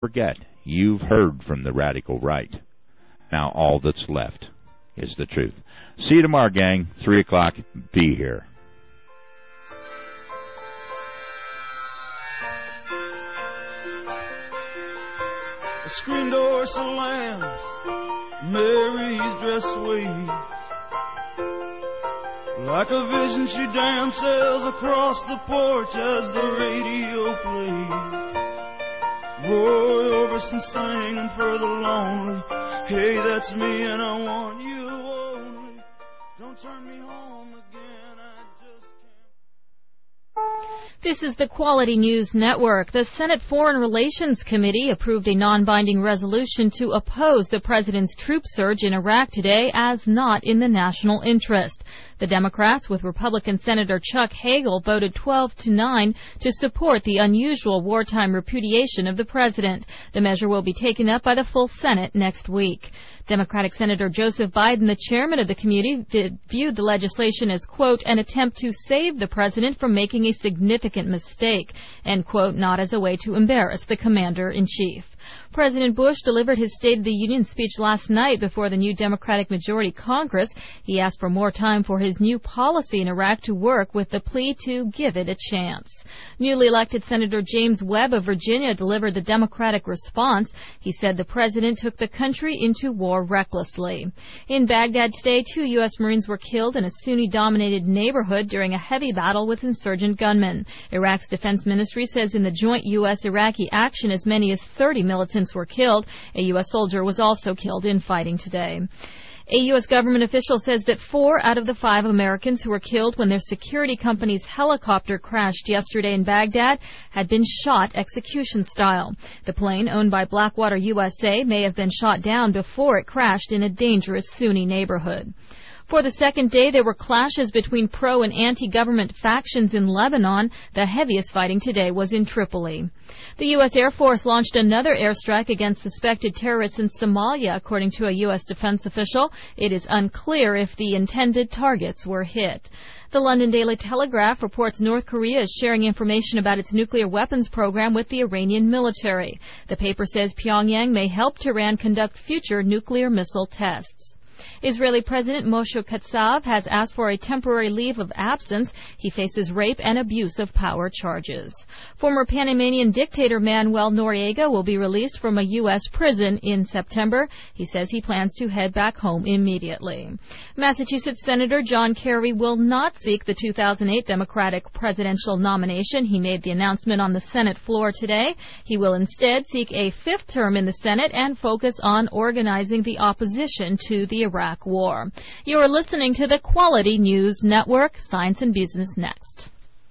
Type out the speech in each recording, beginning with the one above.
Forget, you've heard from the radical right. Now all that's left is the truth. See you tomorrow, gang. 3 o'clock. Be here. The screen door slams, Mary's dress waves. Like a vision she dances across the porch as the radio plays. Roy Orbison singing for the lonely. Hey, that's me and I want you only. Don't turn me home again, I just can't. This is the Quality News Network. The Senate Foreign Relations Committee approved a non-binding resolution to oppose the president's troop surge in Iraq today as not in the national interest. The Democrats, with Republican Senator Chuck Hagel, voted 12-9 to support the unusual wartime repudiation of the president. The measure will be taken up by the full Senate next week. Democratic Senator Joseph Biden, the chairman of the committee, viewed the legislation as, quote, an attempt to save the president from making a significant mistake, end quote, not as a way to embarrass the commander-in-chief. President Bush delivered his State of the Union speech last night before the new Democratic majority Congress. He asked for more time for his new policy in Iraq to work, with the plea to give it a chance. Newly elected Senator James Webb of Virginia delivered the Democratic response. He said the president took the country into war recklessly. In Baghdad today, 2 U.S. Marines were killed in a Sunni-dominated neighborhood during a heavy battle with insurgent gunmen. Iraq's defense ministry says in the joint U.S.-Iraqi action, as many as 30 militants were killed. A U.S. soldier was also killed in fighting today. A U.S. government official says that 4 out of the 5 Americans who were killed when their security company's helicopter crashed yesterday in Baghdad had been shot execution style. The plane, owned by Blackwater USA, may have been shot down before it crashed in a dangerous Sunni neighborhood. For the second day, there were clashes between pro- and anti-government factions in Lebanon. The heaviest fighting today was in Tripoli. The U.S. Air Force launched another airstrike against suspected terrorists in Somalia, according to a U.S. defense official. It is unclear if the intended targets were hit. The London Daily Telegraph reports North Korea is sharing information about its nuclear weapons program with the Iranian military. The paper says Pyongyang may help Tehran conduct future nuclear missile tests. Israeli President Moshe Katsav has asked for a temporary leave of absence. He faces rape and abuse of power charges. Former Panamanian dictator Manuel Noriega will be released from a U.S. prison in September. He says he plans to head back home immediately. Massachusetts Senator John Kerry will not seek the 2008 Democratic presidential nomination. He made the announcement on the Senate floor today. He will instead seek a 5th term in the Senate and focus on organizing the opposition to the Iraq War. You are listening to the Quality News Network. Science and Business next.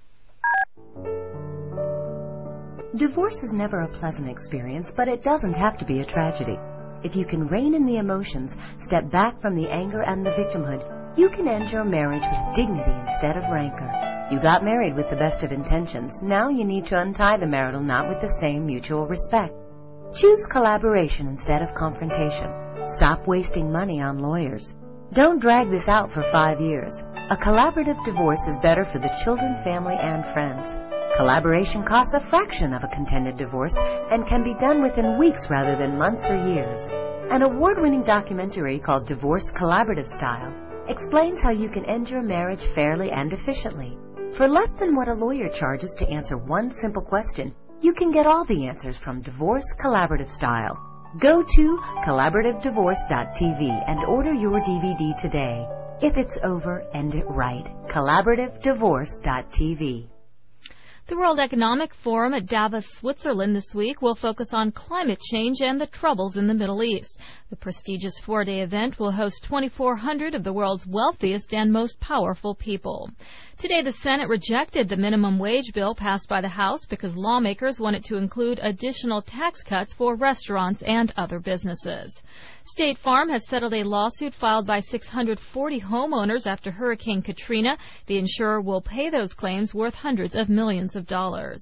Divorce is never a pleasant experience, but it doesn't have to be a tragedy. If you can rein in the emotions, step back from the anger and the victimhood, you can end your marriage with dignity instead of rancor. You got married with the best of intentions. Now you need to untie the marital knot with the same mutual respect. Choose collaboration instead of confrontation. Stop wasting money on lawyers. Don't drag this out for 5 years. A collaborative divorce is better for the children, family, and friends. Collaboration costs a fraction of a contended divorce and can be done within weeks rather than months or years. An award-winning documentary called Divorce Collaborative Style explains how you can end your marriage fairly and efficiently. For less than what a lawyer charges to answer one simple question, you can get all the answers from Divorce Collaborative Style. Go to collaborativedivorce.tv and order your DVD today. If it's over, end it right. collaborativedivorce.tv. The World Economic Forum at Davos, Switzerland this week will focus on climate change and the troubles in the Middle East. The prestigious 4-day event will host 2,400 of the world's wealthiest and most powerful people. Today, the Senate rejected the minimum wage bill passed by the House because lawmakers wanted to include additional tax cuts for restaurants and other businesses. State Farm has settled a lawsuit filed by 640 homeowners after Hurricane Katrina. The insurer will pay those claims worth hundreds of millions of dollars.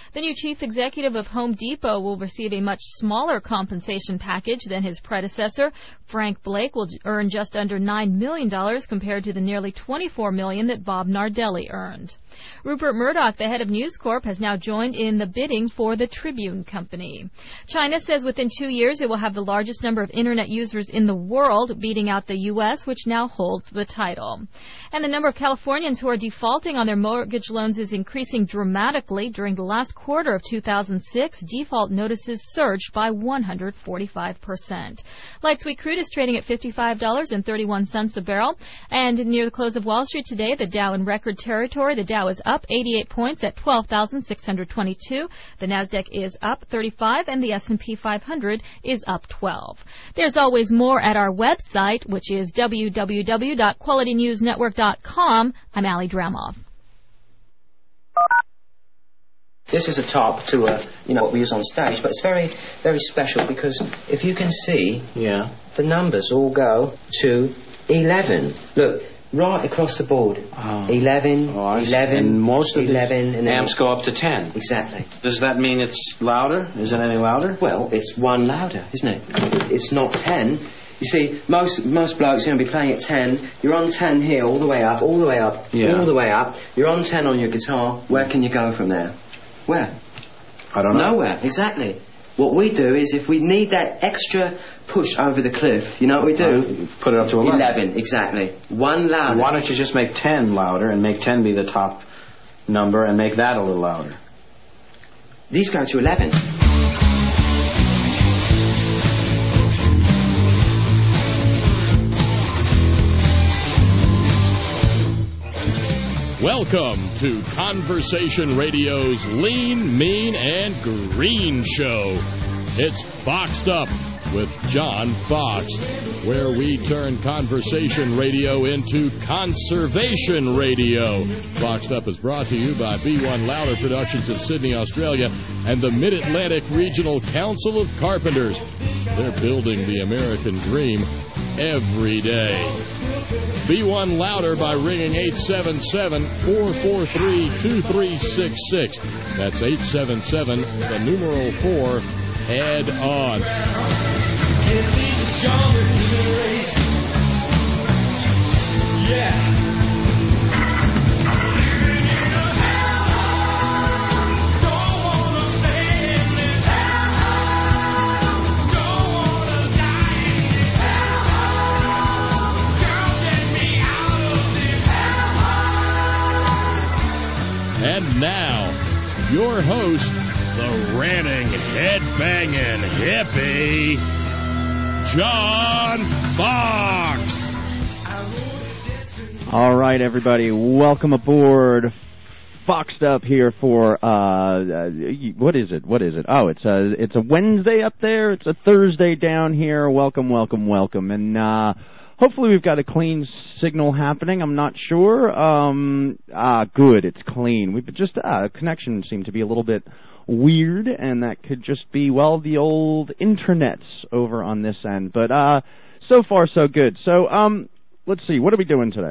The new chief executive of Home Depot will receive a much smaller compensation package than his predecessor. Frank Blake will earn just under $9 million compared to the nearly $24 million that Bob Nardelli earned. Rupert Murdoch, the head of News Corp, has now joined in the bidding for the Tribune Company. China says within 2 years it will have the largest number of Internet users in the world, beating out the U.S., which now holds the title. And the number of Californians who are defaulting on their mortgage loans is increasing dramatically. During the last quarter of 2006, default notices surged by 145%. Light sweet crude is trading at $55.31 a barrel. And near the close of Wall Street today, the Dow in record territory. The Dow is up 88 points at 12,622. The Nasdaq is up 35, and the S&P 500 is up 12. There's always more at our website, which is www.qualitynewsnetwork.com. I'm Ali Dramoff. This is a top to what we use on stage, but it's very, very special because if you can see, the numbers all go to 11. Look. Right across the board. 11, 11, and most of 11, the and amps go up to 10. Exactly. Does that mean it's louder? Is it any louder? Well, it's one louder, isn't it? It's not 10. You see, most blokes are going to be playing at 10. You're on 10 here, all the way up, all the way up, all the way up. You're on 10 on your guitar. Where can you go from there? Where? I don't know. Nowhere, exactly. What we do is if we need that extra push over the cliff, you know what we do? Put it up to 11. 11, exactly. One louder. Why don't you just make 10 louder and make 10 be the top number and make that a little louder? These go to 11. Welcome to Conversation Radio's Lean, Mean, and Green Show. It's Boxed Up with John Fox, where we turn conversation radio into conservation radio. Boxed Up is brought to you by B1 Louder Productions in Sydney, Australia, and the Mid-Atlantic Regional Council of Carpenters. They're building the American dream every day. B1 Louder by ringing 877-443-2366. That's 877, the numeral 4, head on. Yeah. And now, your host, the ranting, head-banging hippie, John Fox. All right, everybody, welcome aboard. Foxed Up here for, what is it? Oh, it's a Wednesday up there. It's a Thursday down here. Welcome. And, hopefully we've got a clean signal happening. I'm not sure. Good. It's clean. We've just connection seemed to be a little bit weird, and that could just be, well, the old internets over on this end. But so far so good. So let's see. What are we doing today?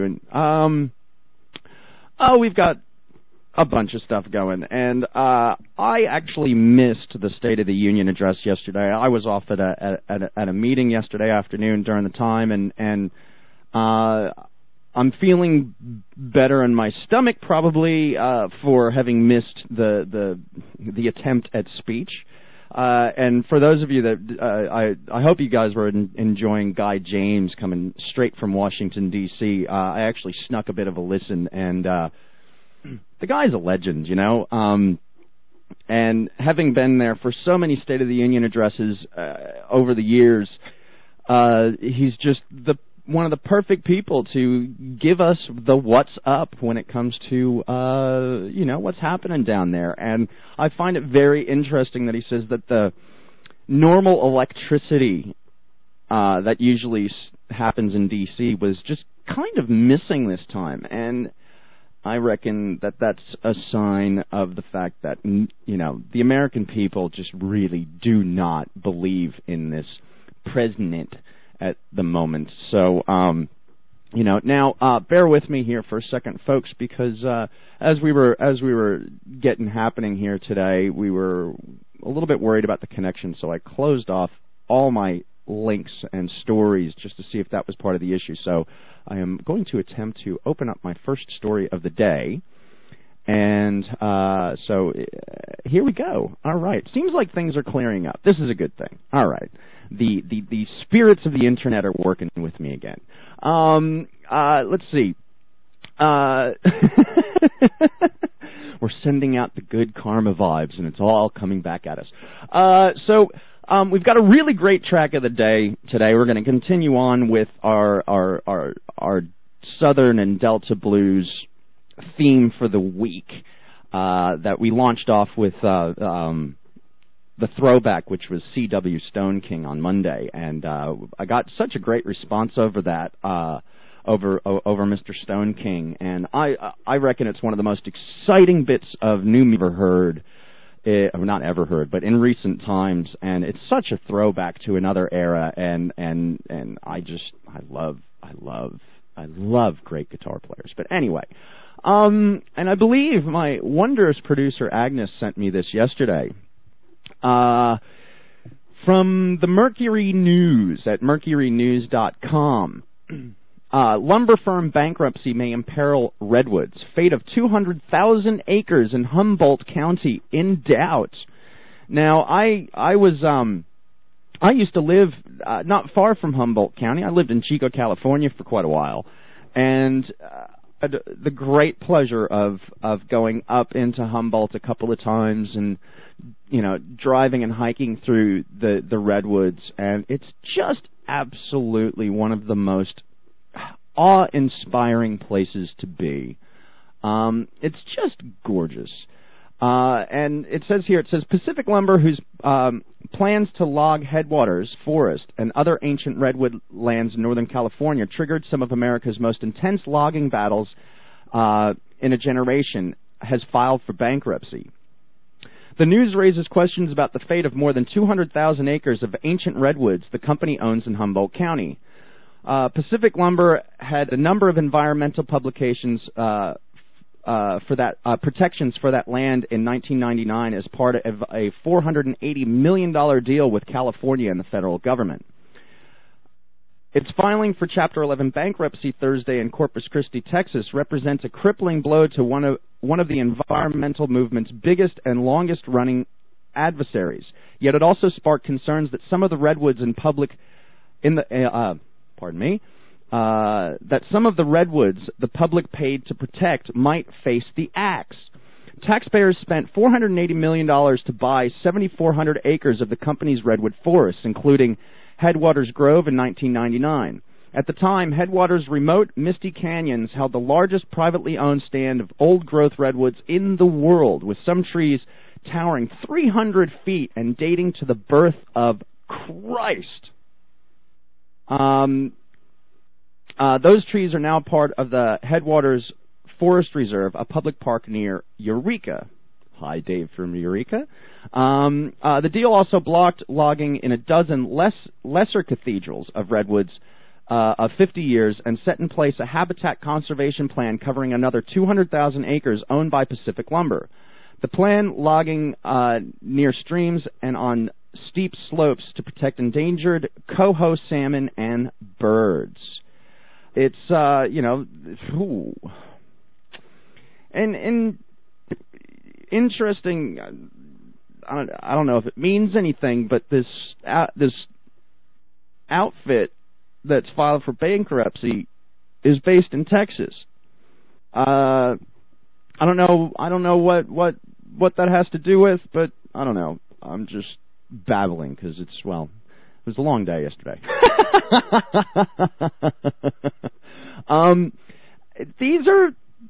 We've got a bunch of stuff going, and I actually missed the State of the Union address yesterday. I was off at a meeting yesterday afternoon during the time, and I'm feeling better in my stomach probably for having missed the attempt at speech. And for those of you that I hope you guys were enjoying Guy James coming straight from Washington D.C. I actually snuck a bit of a listen, and the guy's a legend, you know. And having been there for so many State of the Union addresses over the years, he's just one of the perfect people to give us the what's up when it comes to, what's happening down there. And I find it very interesting that he says that the normal electricity that usually happens in D.C. was just kind of missing this time. And I reckon that that's a sign of the fact that, the American people just really do not believe in this president at the moment. So, Now, bear with me here for a second, folks, because as we were getting happening here today, we were a little bit worried about the connection, so I closed off all my links and stories just to see if that was part of the issue. So I am going to attempt to open up my first story of the day. And so here we go. All right. Seems like things are clearing up. This is a good thing. All right. The spirits of the Internet are working with me again. Let's see. We're sending out the good karma vibes, and it's all coming back at us. So we've got a really great track of the day today. We're going to continue on with our Southern and Delta Blues theme for the week that we launched off with the throwback, which was C.W. Stone King on Monday, and I got such a great response over that over Mr. Stone King, and I reckon it's one of the most exciting bits of new music ever heard, not ever heard, but in recent times, and it's such a throwback to another era, and I love great guitar players. But anyway. And I believe my wondrous producer Agnes sent me this yesterday from the Mercury News at mercurynews.com. Lumber firm bankruptcy may imperil redwoods. Fate of 200,000 acres in Humboldt County in doubt. Now, I used to live not far from Humboldt County. I lived in Chico, California for quite a while, and the great pleasure of going up into Humboldt a couple of times and, driving and hiking through the redwoods, and it's just absolutely one of the most awe-inspiring places to be. It's just gorgeous. And it says Pacific Lumber, whose plans to log Headwaters Forest and other ancient redwood lands in Northern California triggered some of America's most intense logging battles in a generation, has filed for bankruptcy. The news raises questions about the fate of more than 200,000 acres of ancient redwoods the company owns in Humboldt County. Pacific Lumber had a number of environmental publications for that protections for that land in 1999 as part of a $480 million deal with California and the federal government. Its filing for Chapter 11 bankruptcy Thursday in Corpus Christi, Texas, represents a crippling blow to one of the environmental movement's biggest and longest-running adversaries. Yet it also sparked concerns that some of the redwoods that some of the redwoods the public paid to protect might face the axe. Taxpayers spent $480 million to buy 7,400 acres of the company's redwood forests, including Headwaters Grove in 1999. At the time, Headwaters' remote, misty canyons held the largest privately owned stand of old-growth redwoods in the world, with some trees towering 300 feet and dating to the birth of Christ. Those trees are now part of the Headwaters Forest Reserve, a public park near Eureka. Hi, Dave from Eureka. The deal also blocked logging in a dozen lesser cathedrals of redwoods of 50 years and set in place a habitat conservation plan covering another 200,000 acres owned by Pacific Lumber. The plan logging near streams and on steep slopes to protect endangered coho salmon and birds. It's, and interesting. I don't know if it means anything, but this outfit that's filed for bankruptcy is based in Texas. I don't know what that has to do with, but I don't know. I'm just babbling because it was a long day yesterday. These are.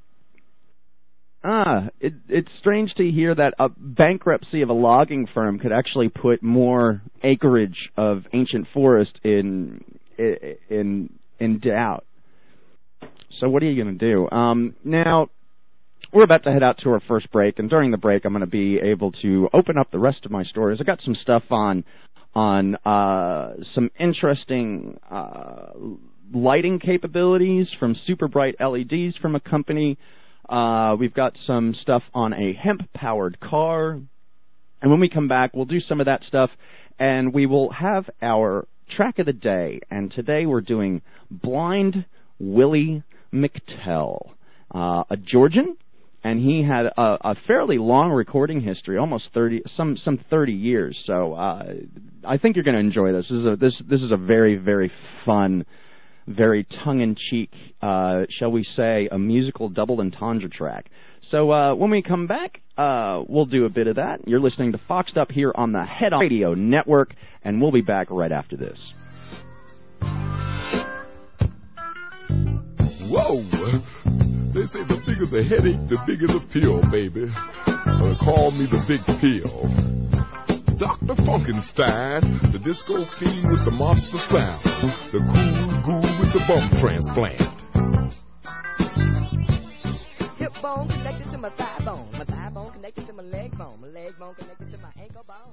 It's strange to hear that a bankruptcy of a logging firm could actually put more acreage of ancient forest in doubt. So what are you going to do? Now, we're about to head out to our first break, and during the break, I'm going to be able to open up the rest of my stories. I got some stuff on some interesting lighting capabilities from super bright LEDs from a company. We've got some stuff on a hemp-powered car. And when we come back, we'll do some of that stuff, and we will have our track of the day. And today we're doing Blind Willie McTell, a Georgian, and he had a fairly long recording history, almost 30 years. So I think you're going to enjoy this. This is a very, very fun, very tongue-in-cheek, shall we say, a musical double entendre track. So when we come back, we'll do a bit of that. You're listening to Foxed Up here on the Head On Radio Network, and we'll be back right after this. Whoa! They say the bigger the headache, the bigger the pill, baby. Call me the big pill. Dr. Funkenstein, the disco fiend with the monster sound, the cool guru with the bum transplant. Hip bone connected to my thigh bone connected to my leg bone connected to my ankle bone.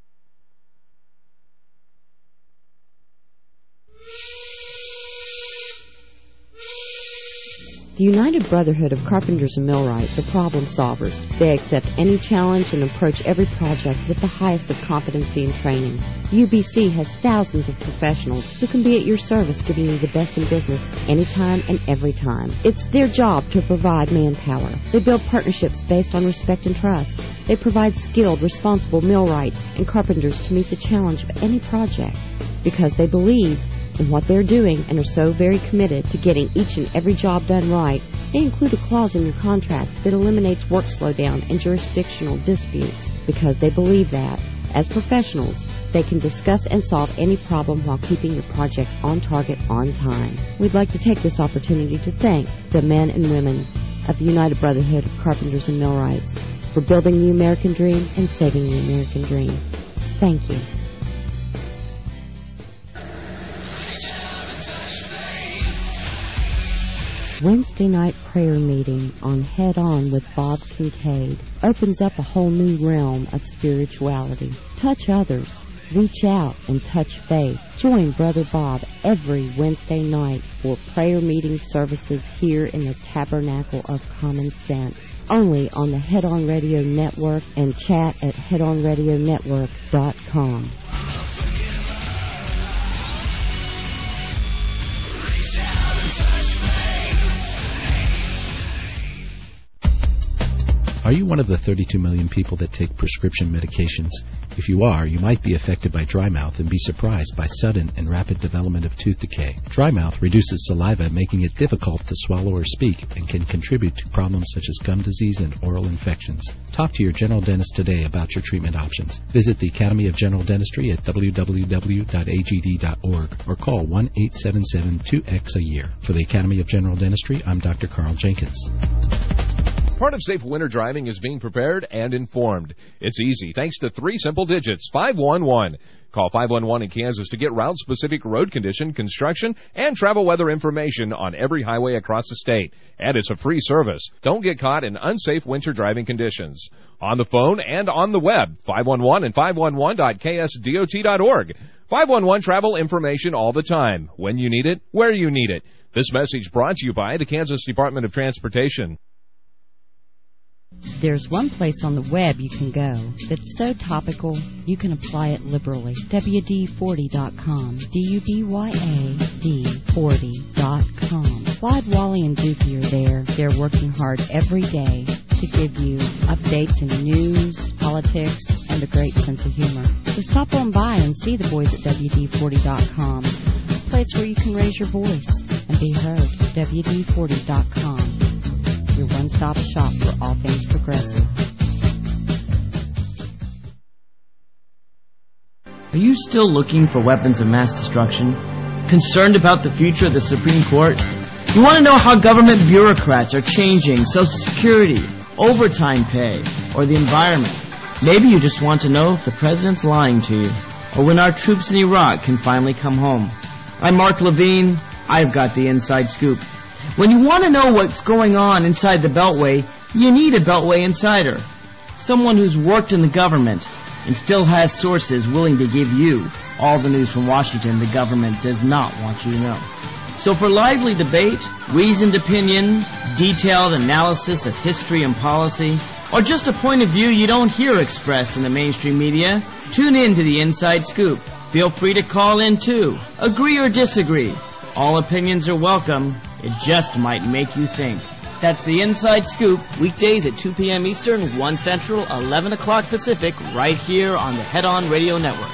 The United Brotherhood of Carpenters and Millwrights are problem solvers. They accept any challenge and approach every project with the highest of competency and training. UBC has thousands of professionals who can be at your service, giving you the best in business anytime and every time. It's their job to provide manpower. They build partnerships based on respect and trust. They provide skilled, responsible millwrights and carpenters to meet the challenge of any project because they believe in what they're doing and are so very committed to getting each and every job done right. They include a clause in your contract that eliminates work slowdown and jurisdictional disputes because they believe that, as professionals, they can discuss and solve any problem while keeping your project on target on time. We'd like to take this opportunity to thank the men and women of the United Brotherhood of Carpenters and Millwrights for building the American dream and saving the American dream. Thank you. Wednesday night prayer meeting on Head On with Bob Kincaid opens up a whole new realm of spirituality. Touch others, reach out and touch faith. Join Brother Bob every Wednesday night for prayer meeting services here in the Tabernacle of Common Sense. Only on the Head On Radio Network and chat at headonradionetwork.com. Are you one of the 32 million people that take prescription medications? If you are, you might be affected by dry mouth and be surprised by sudden and rapid development of tooth decay. Dry mouth reduces saliva, making it difficult to swallow or speak, and can contribute to problems such as gum disease and oral infections. Talk to your general dentist today about your treatment options. Visit the Academy of General Dentistry at www.agd.org or call 1-877-2X-a-year. For the Academy of General Dentistry, I'm Dr. Carl Jenkins. Part of safe winter driving is being prepared and informed. It's easy thanks to 3 simple digits, 511. Call 511 in Kansas to get route-specific road condition, construction, and travel weather information on every highway across the state. And it's a free service. Don't get caught in unsafe winter driving conditions. On the phone and on the web, 511 and 511.ksdot.org. 511 travel information all the time, when you need it, where you need it. This message brought to you by the Kansas Department of Transportation. There's one place on the web you can go that's so topical you can apply it liberally. WD40.com. DUBYAD40.com. Clyde, Wally, and Dookie are there. They're working hard every day to give you updates in news, politics, and a great sense of humor. So stop on by and see the boys at WD40.com. A place where you can raise your voice and be heard. WD40.com. Your one-stop shop for all things progressive. Are you still looking for weapons of mass destruction? Concerned about the future of the Supreme Court? You want to know how government bureaucrats are changing Social Security, overtime pay, or the environment? Maybe you just want to know if the president's lying to you, or when our troops in Iraq can finally come home. I'm Mark Levine. I've got the inside scoop. When you want to know what's going on inside the Beltway, you need a Beltway insider. Someone who's worked in the government and still has sources willing to give you all the news from Washington the government does not want you to know. So for lively debate, reasoned opinion, detailed analysis of history and policy, or just a point of view you don't hear expressed in the mainstream media, tune in to the Inside Scoop. Feel free to call in too. Agree or disagree. All opinions are welcome. It just might make you think. That's the Inside Scoop, weekdays at 2 p.m. Eastern, 1 Central, 11 o'clock Pacific, right here on the Head On Radio Network.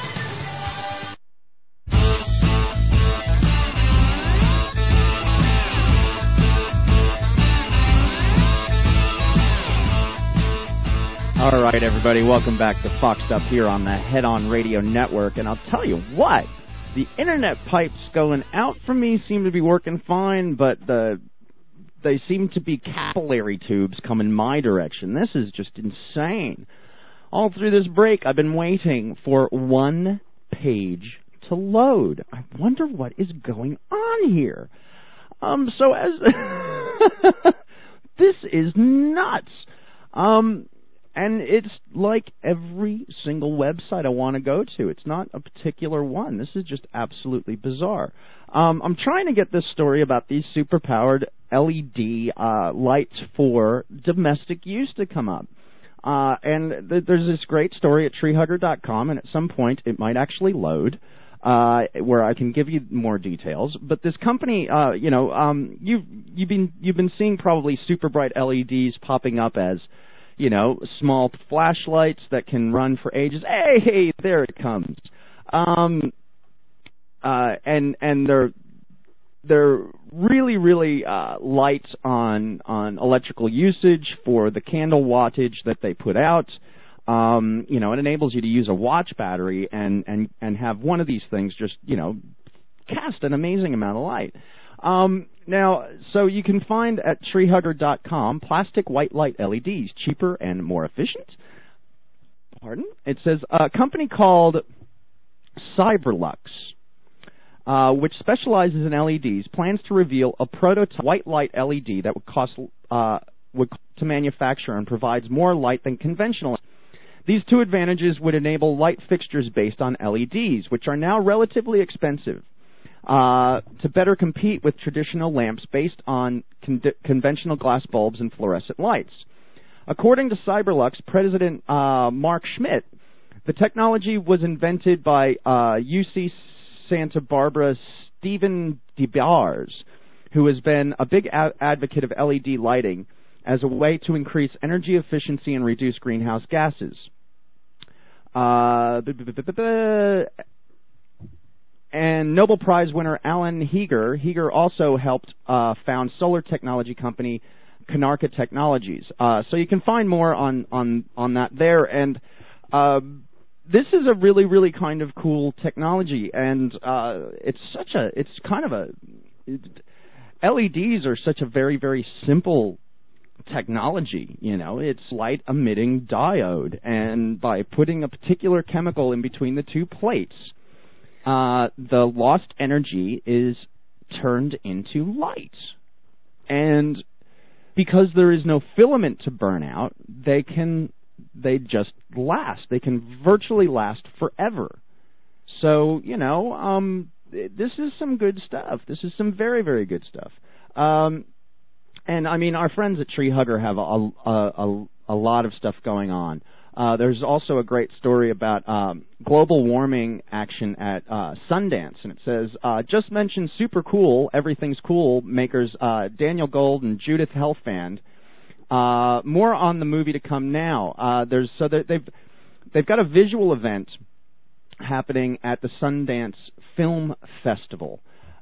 All right, everybody, welcome back to Foxed Up here on the Head On Radio Network. And I'll tell you what, the internet pipes going out from me seem to be working fine, but they seem to be capillary tubes coming my direction. This is just insane. All through this break, I've been waiting for one page to load. I wonder what is going on here. This is nuts. And it's like every single website I want to go to. It's not a particular one. This is just absolutely bizarre. I'm trying to get this story about these super-powered LED lights for domestic use to come up. And there's this great story at treehugger.com, and at some point it might actually load, where I can give you more details. But this company, you've been seeing probably super bright LEDs popping up as, small flashlights that can run for ages. Hey, there it comes. And they're really, really light on electrical usage for the candle wattage that they put out. It enables you to use a watch battery and have one of these things just, cast an amazing amount of light. Now, so you can find at treehugger.com plastic white light LEDs, cheaper and more efficient. Pardon? It says a company called Cyberlux, which specializes in LEDs, plans to reveal a prototype white light LED that would cost to manufacture and provides more light than conventional. These two advantages would enable light fixtures based on LEDs, which are now relatively expensive, to better compete with traditional lamps based on conventional glass bulbs and fluorescent lights. According to Cyberlux president Mark Schmidt, the technology was invented by UC Santa Barbara Stephen DeBars, who has been a big advocate of LED lighting as a way to increase energy efficiency and reduce greenhouse gases. And Nobel Prize winner Alan Heeger also helped found solar technology company Kanarka Technologies. So you can find more on that there. And this is a really, really kind of cool technology. And LEDs are such a very, very simple technology. It's light emitting diode. And by putting a particular chemical in between the two plates, the lost energy is turned into light. And because there is no filament to burn out, they just last. They can virtually last forever. So, this is some good stuff. This is some very, very good stuff. And I mean, our friends at Tree Hugger have a lot of stuff going on. There's also a great story about global warming action at Sundance, and it says, just mentioned super cool, everything's cool makers Daniel Gold and Judith Helfand. More on the movie to come now. They've got a visual event happening at the Sundance Film Festival,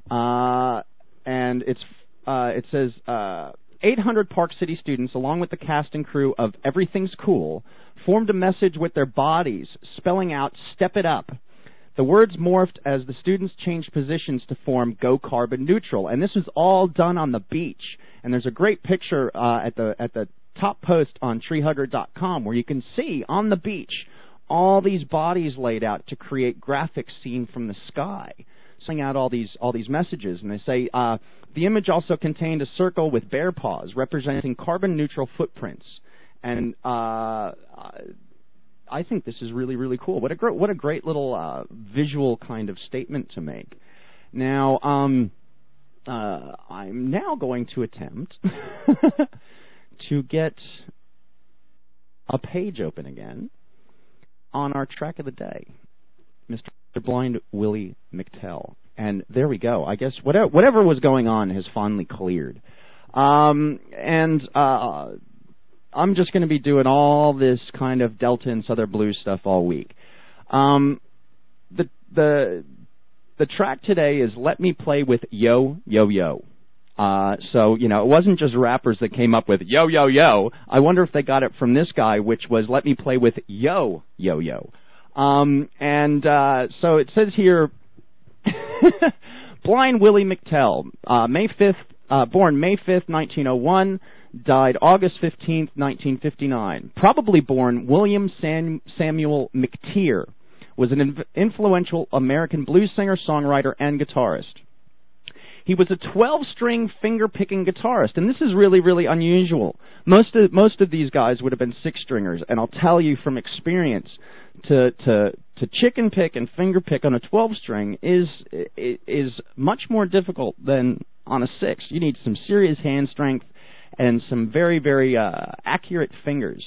and it says 800 Park City students, along with the cast and crew of Everything's Cool, formed a message with their bodies, spelling out "Step It Up." The words morphed as the students changed positions to form "Go Carbon Neutral," and this was all done on the beach. And there's a great picture at the top post on treehugger.com where you can see on the beach all these bodies laid out to create graphics seen from the sky, sending out all these messages. And they say the image also contained a circle with bear paws representing carbon neutral footprints. And I think this is really, really cool. What a great little visual kind of statement to make. Now, I'm now going to attempt to get a page open again on our track of the day, Mr. Blind Willie McTell. And there we go. I guess whatever was going on has finally cleared. I'm just going to be doing all this kind of Delta and Southern blues stuff all week. The track today is Let Me Play with Yo Yo Yo. So, it wasn't just rappers that came up with Yo Yo Yo. I wonder if they got it from this guy, which was Let Me Play with Yo Yo Yo. So it says here, Blind Willie McTell, born May 5th, 1901, died August 15th, 1959. Probably born William Samuel McTeer, was an influential American blues singer, songwriter, and guitarist. He was a 12-string finger-picking guitarist, and this is really, really unusual. Most of these guys would have been 6-stringers, and I'll tell you from experience, to chicken pick and finger pick on a 12-string is much more difficult than on a 6. You need some serious hand strength and some very, very accurate fingers.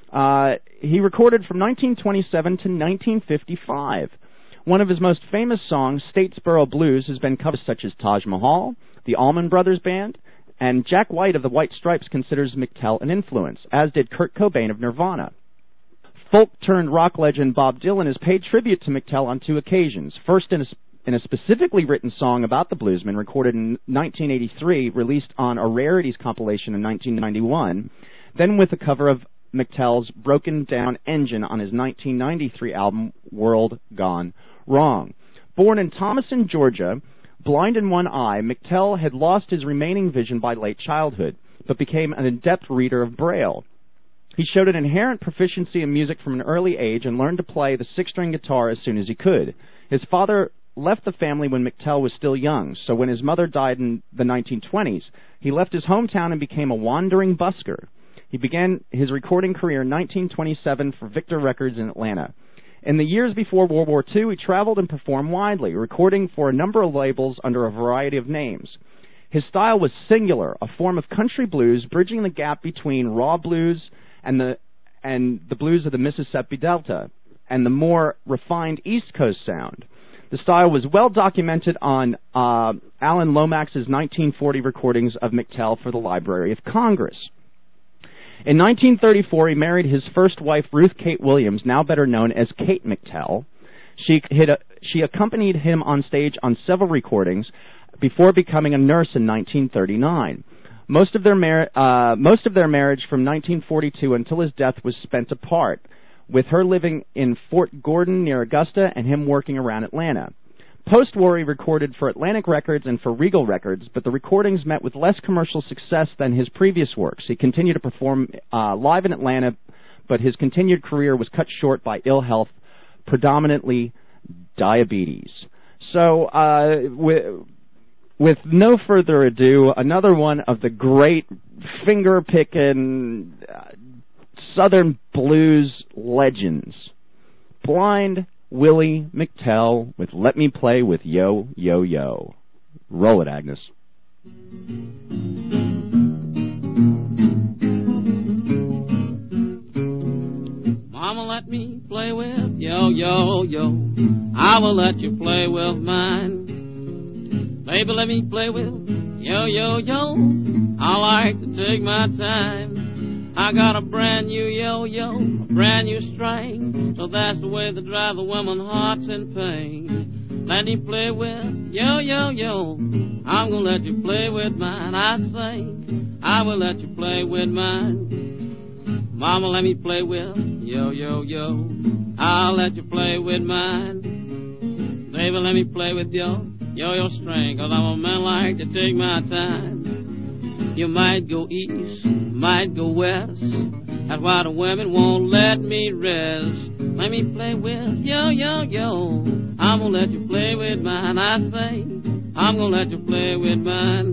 He recorded from 1927 to 1955. One of his most famous songs, Statesboro Blues, has been covered such as Taj Mahal, the Allman Brothers Band, and Jack White of the White Stripes considers McTell an influence, as did Kurt Cobain of Nirvana. Folk-turned-rock legend Bob Dylan has paid tribute to McTell on 2 occasions. First in a specifically written song about the bluesman recorded in 1983, released on a Rarities compilation in 1991, then with a cover of McTell's Broken Down Engine on his 1993 album World Gone Wrong. Born in Thomason, Georgia, blind in one eye, McTell had lost his remaining vision by late childhood, but became an adept reader of Braille. He showed an inherent proficiency in music from an early age and learned to play the 6-string guitar as soon as he could. His father left the family when McTell was still young, so when his mother died in the 1920s, he left his hometown and became a wandering busker. He began his recording career in 1927 for Victor Records in Atlanta. In the years before World War II, he traveled and performed widely, recording for a number of labels under a variety of names. His style was singular, a form of country blues, bridging the gap between raw blues and the blues of the Mississippi Delta, and the more refined East Coast sound. The style was well documented on Alan Lomax's 1940 recordings of McTell for the Library of Congress. In 1934, he married his first wife, Ruth Kate Williams, now better known as Kate McTell. She accompanied him on stage on several recordings before becoming a nurse in 1939. Most of their marriage from 1942 until his death was spent apart, with her living in Fort Gordon near Augusta and him working around Atlanta. Post-war, he recorded for Atlantic Records and for Regal Records, but the recordings met with less commercial success than his previous works. He continued to perform live in Atlanta, but his continued career was cut short by ill health, predominantly diabetes. So, with no further ado, another one of the great finger-picking Southern blues legends, Blind Willie McTell with Let Me Play with Yo Yo Yo. Roll it, Agnes. Mama, let me play with yo yo yo. I will let you play with mine. Baby, let me play with yo yo yo. I like to take my time. I got a brand new yo-yo, a brand new string, so that's the way they drive the woman's hearts in pain. Let me play with yo-yo-yo, I'm gonna let you play with mine. I say, I will let you play with mine. Mama, let me play with yo-yo-yo, I'll let you play with mine. Baby, let me play with your yo-yo string, 'cause I'm a man like to take my time. You might go east, might go west. That's why the women won't let me rest. Let me play with yo, yo, yo. I'm gonna let you play with mine. I say, I'm gonna let you play with mine.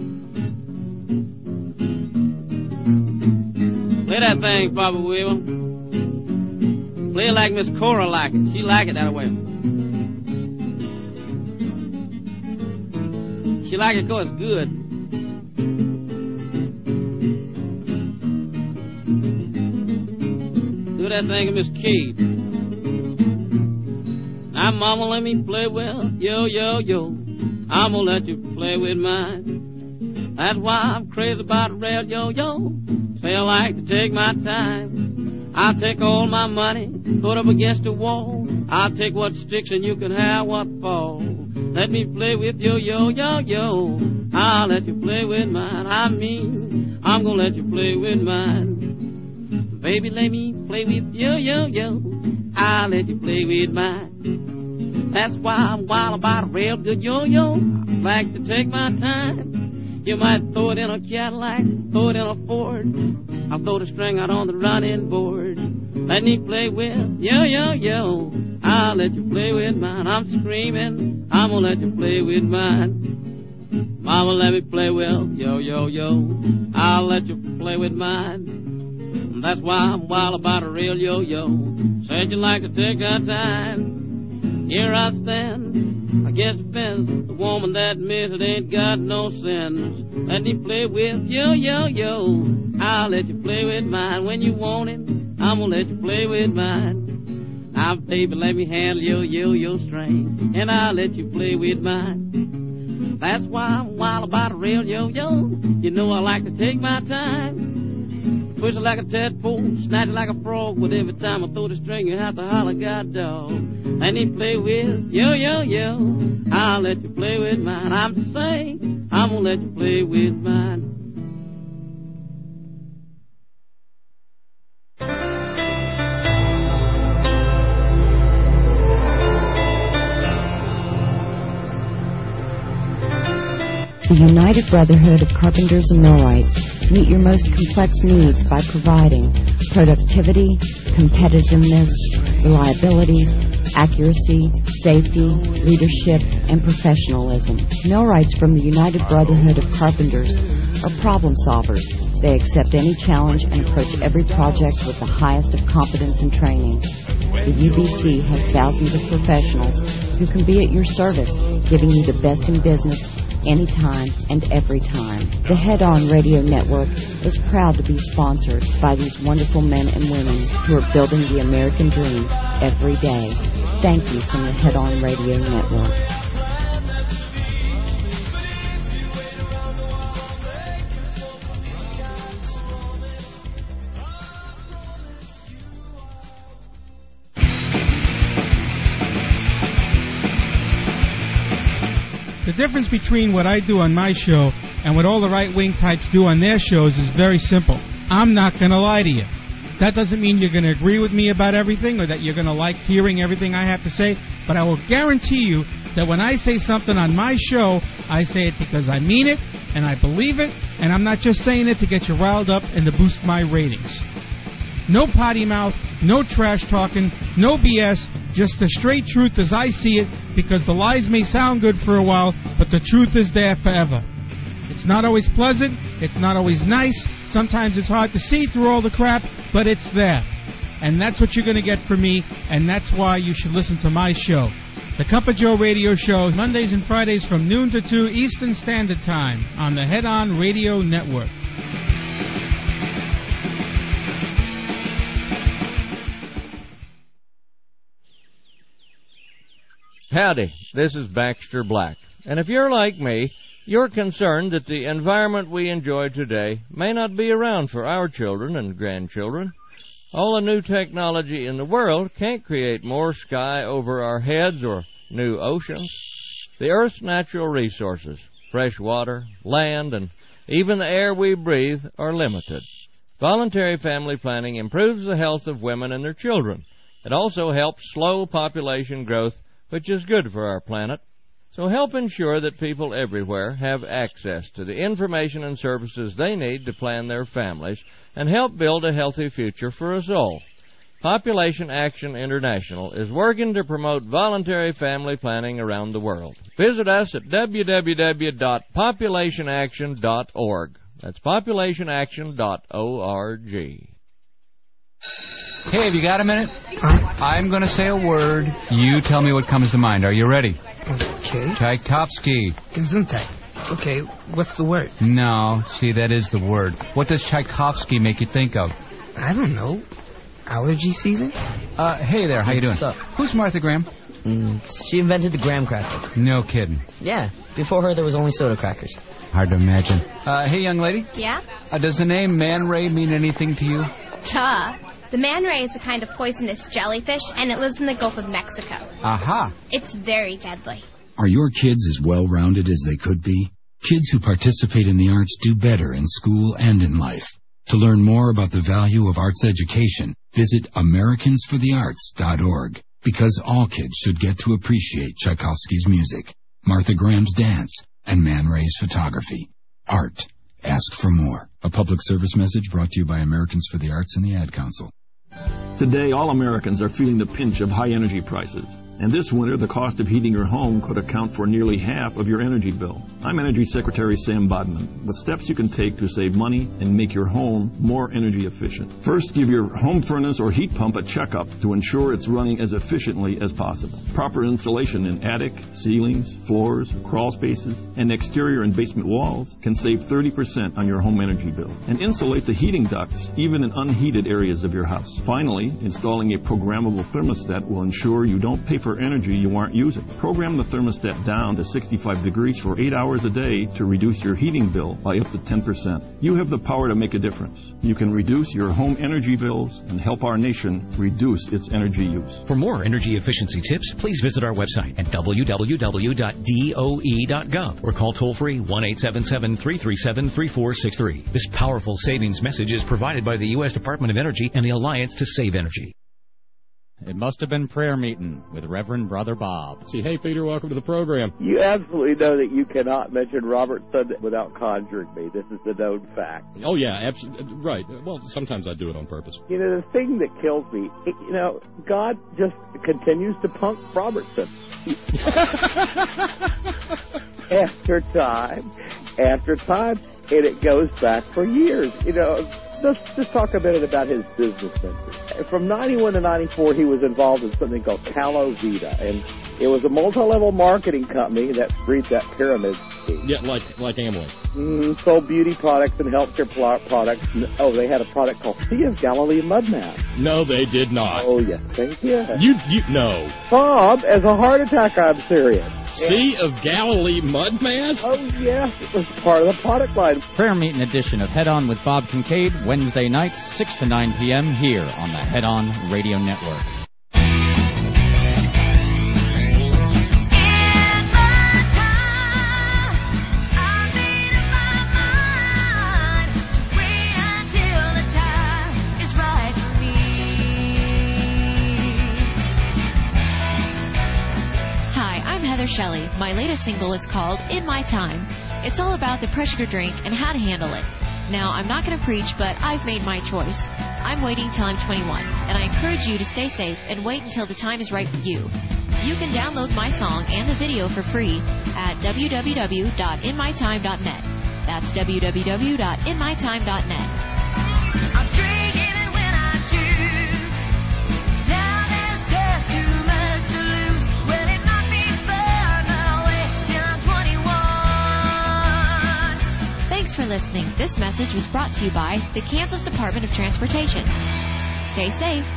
Play that thing, Papa Weaver. Play it like Miss Cora like it. She like it that way. She like it 'cause it's good. Do that thing, Miss Kate. Now, mama, let me play well, yo, yo, yo. I'm gonna let you play with mine. That's why I'm crazy about a rail, yo, yo. Say I like to take my time. I'll take all my money, put up against the wall. I'll take what sticks and you can have what falls. Let me play with yo, yo, yo, yo. I'll let you play with mine. I mean, I'm gonna let you play with mine. Baby, let me play with yo, yo, yo. I'll let you play with mine. That's why I'm wild about a real good yo-yo. I like to take my time. You might throw it in a Cadillac, throw it in a Ford. I'll throw the string out on the running board. Let me play with yo, yo, yo. I'll let you play with mine. I'm screaming, I'm gonna let you play with mine. Mama, let me play with yo, yo, yo. I'll let you play with mine. That's why I'm wild about a real yo-yo. Said you like to take our time. Here I stand against the fence. The woman that miss it ain't got no sense. Let me play with yo, yo, yo. I'll let you play with mine. When you want it, I'm gonna let you play with mine. Now, baby, let me handle your yo-yo string, and I'll let you play with mine. That's why I'm wild about a real yo-yo. You know I like to take my time. Push it like a tadpole, snatch it like a frog. But every time I throw the string, you have to holler, God dog. Let me play with yo, yo, yo. I'll let you play with mine. I'm saying, I'm gonna let you play with mine. The United Brotherhood of Carpenters and Millwrights meet your most complex needs by providing productivity, competitiveness, reliability, accuracy, safety, leadership, and professionalism. Millwrights from the United Brotherhood of Carpenters are problem solvers. They accept any challenge and approach every project with the highest of competence and training. The UBC has thousands of professionals who can be at your service, giving you the best in business anytime and every time. The Head On Radio Network is proud to be sponsored by these wonderful men and women who are building the American dream every day. Thank you from the Head On Radio Network. The difference between what I do on my show and what all the right-wing types do on their shows is very simple. I'm not going to lie to you. That doesn't mean you're going to agree with me about everything or that you're going to like hearing everything I have to say, but I will guarantee you that when I say something on my show, I say it because I mean it and I believe it, and I'm not just saying it to get you riled up and to boost my ratings. No potty mouth, no trash talking, no BS, just the straight truth as I see it, because the lies may sound good for a while, but the truth is there forever. It's not always pleasant, it's not always nice, sometimes it's hard to see through all the crap, but it's there. And that's what you're going to get from me, and that's why you should listen to my show. The Cup of Joe Radio Show, Mondays and Fridays from noon to 2 Eastern Standard Time on the Head On Radio Network. Howdy, this is Baxter Black. And if you're like me, you're concerned that the environment we enjoy today may not be around for our children and grandchildren. All the new technology in the world can't create more sky over our heads or new oceans. The Earth's natural resources, fresh water, land, and even the air we breathe are limited. Voluntary family planning improves the health of women and their children. It also helps slow population growth, which is good for our planet. So help ensure that people everywhere have access to the information and services they need to plan their families and help build a healthy future for us all. Population Action International is working to promote voluntary family planning around the world. Visit us at www.populationaction.org. That's populationaction.org. Hey, have you got a minute? I'm going to say a word. You tell me what comes to mind. Are you ready? Okay. Tchaikovsky. Gesundheit. Okay, what's the word? No, see, that is the word. What does Tchaikovsky make you think of? I don't know. Allergy season? Hey there, how you doing? What's up? Who's Martha Graham? She invented the graham cracker. No kidding. Yeah, before her there was only soda crackers. Hard to imagine. Hey, young lady. Yeah? Does the name Man Ray mean anything to you? Duh. The man ray is a kind of poisonous jellyfish, and it lives in the Gulf of Mexico. Aha. It's very deadly. Are your kids as well-rounded as they could be? Kids who participate in the arts do better in school and in life. To learn more about the value of arts education, visit AmericansForTheArts.org, because all kids should get to appreciate Tchaikovsky's music, Martha Graham's dance, and Man Ray's photography. Art. Ask for more. A public service message brought to you by Americans for the Arts and the Ad Council. Today, all Americans are feeling the pinch of high energy prices. And this winter, the cost of heating your home could account for nearly half of your energy bill. I'm Energy Secretary Sam Bodman, with steps you can take to save money and make your home more energy efficient. First, give your home furnace or heat pump a checkup to ensure it's running as efficiently as possible. Proper installation in attic, ceilings, floors, crawl spaces, and exterior and basement walls can save 30% on your home energy bill. And insulate the heating ducts, even in unheated areas of your house. Finally, installing a programmable thermostat will ensure you don't pay for energy you aren't using. Program the thermostat down to 65 degrees for 8 hours a day to reduce your heating bill by up to 10%. You have the power to make a difference. You can reduce your home energy bills and help our nation reduce its energy use. For more energy efficiency tips, please visit our website at www.doe.gov or call toll-free 1-877-337-3463. This powerful savings message is provided by the U.S. Department of Energy and the Alliance to Save Energy. It must have been prayer meeting with Reverend Brother Bob. See, hey, Peter, welcome to the program. You absolutely know that you cannot mention Robert Sunday without conjuring me. This is the known fact. Oh, yeah, absolutely. Right. Well, sometimes I do it on purpose. You know, the thing that kills me, God just continues to punk Robertson. After time, and it goes back for years. Let's just talk a minute about his business ventures. From 91 to 94, he was involved in something called Calovita, and it was a multi-level marketing company that breeds that pyramid scheme. Yeah, like Amway. Sold beauty products and healthcare products. Oh, they had a product called Sea of Galilee Mud Mask. No, they did not. Oh, yes, they did. You no. Bob, as a heart attack, I'm serious. Sea of Galilee Mud Mask? Oh, yes, it was part of the product line. Prayer meeting edition of Head On with Bob Kincaid, Wednesday nights, 6 to 9 p.m. here on the Head On Radio Network. Shelley. My latest single is called In My Time. It's all about the pressure to drink and how to handle it. Now, I'm not going to preach, but I've made my choice. I'm waiting till I'm 21, and I encourage you to stay safe and wait until the time is right for you. You can download my song and the video for free at www.inmytime.net. That's www.inmytime.net. I'm drinking it when I choose. Now there's just too much to lose. Well, it might be fun, but I'll wait till I'm 21. Thanks for listening. This message was brought to you by the Kansas Department of Transportation. Stay safe.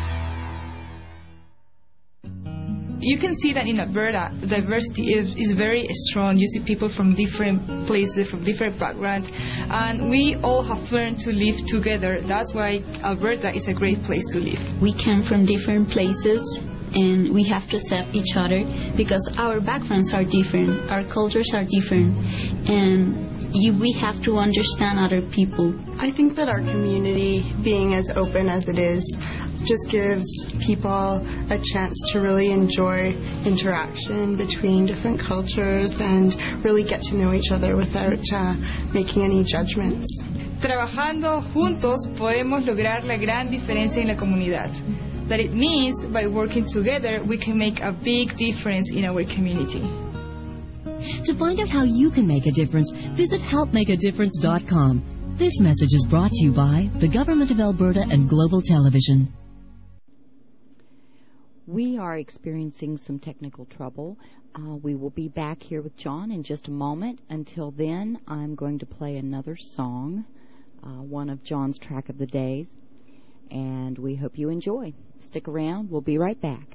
You can see that in Alberta, diversity is very strong. You see people from different places, from different backgrounds, and we all have learned to live together. That's why Alberta is a great place to live. We come from different places, and we have to accept each other because our backgrounds are different, our cultures are different, and we have to understand other people. I think that our community, being as open as it is, just gives people a chance to really enjoy interaction between different cultures and really get to know each other without making any judgments. Trabajando juntos podemos lograr la gran diferencia en la comunidad. That it means by working together we can make a big difference in our community. To find out how you can make a difference, visit helpmakeadifference.com. This message is brought to you by the Government of Alberta and Global Television. We are experiencing some technical trouble. We will be back here with John in just a moment. Until then, I'm going to play another song, one of John's track of the days, and we hope you enjoy. Stick around. We'll be right back.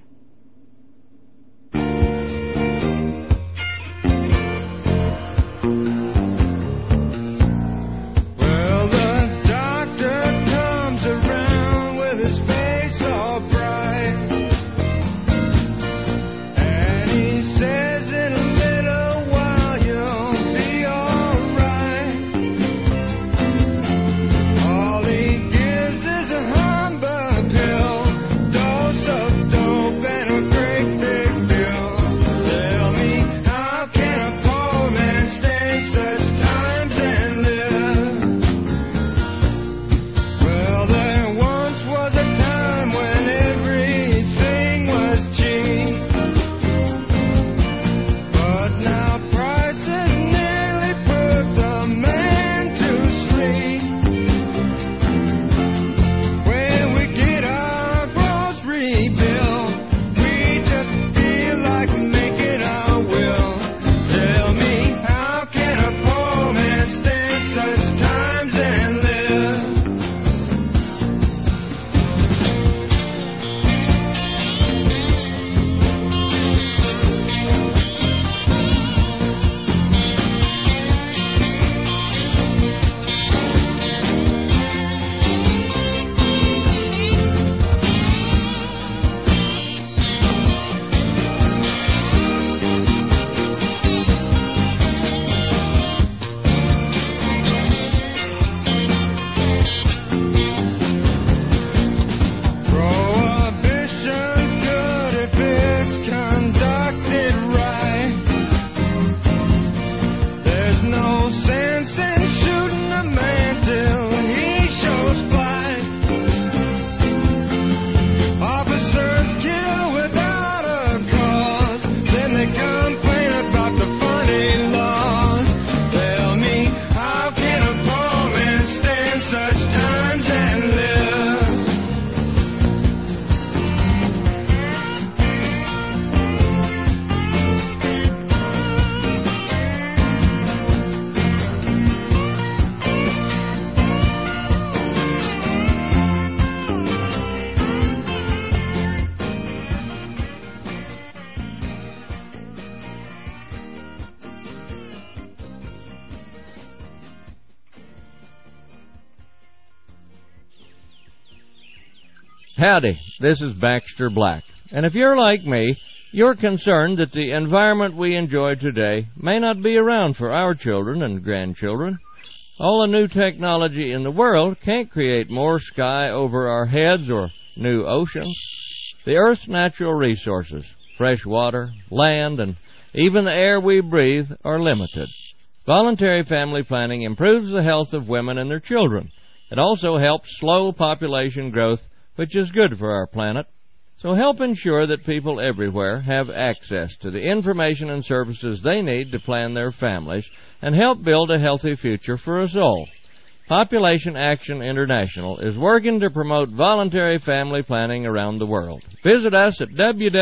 Howdy, this is Baxter Black. And if you're like me, you're concerned that the environment we enjoy today may not be around for our children and grandchildren. All the new technology in the world can't create more sky over our heads or new oceans. The Earth's natural resources, fresh water, land, and even the air we breathe are limited. Voluntary family planning improves the health of women and their children. It also helps slow population growth, which is good for our planet. So help ensure that people everywhere have access to the information and services they need to plan their families and help build a healthy future for us all. Population Action International is working to promote voluntary family planning around the world. Visit us at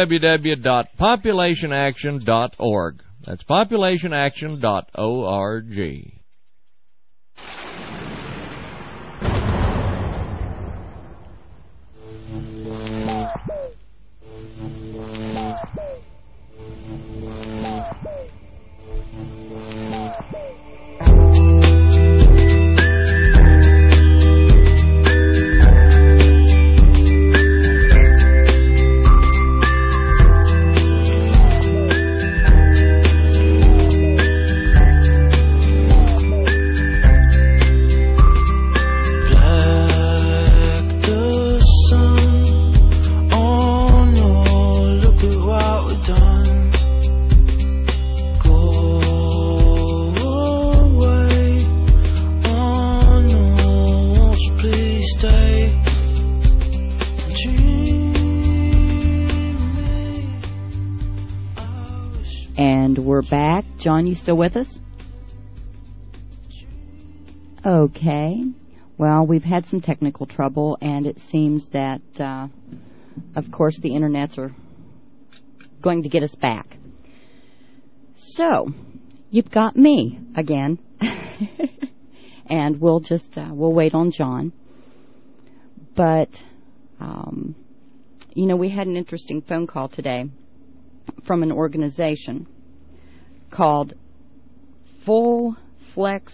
www.populationaction.org. That's populationaction.org. We're back. John, you still with us? Okay. Well, we've had some technical trouble, and it seems that of course, the internets are going to get us back. So, you've got me again. And we'll we'll wait on John. But, we had an interesting phone call today from an organization called Full Flex